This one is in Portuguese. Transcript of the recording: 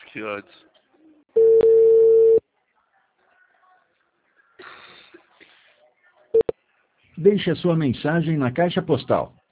Que ódio. Deixe a sua mensagem na caixa postal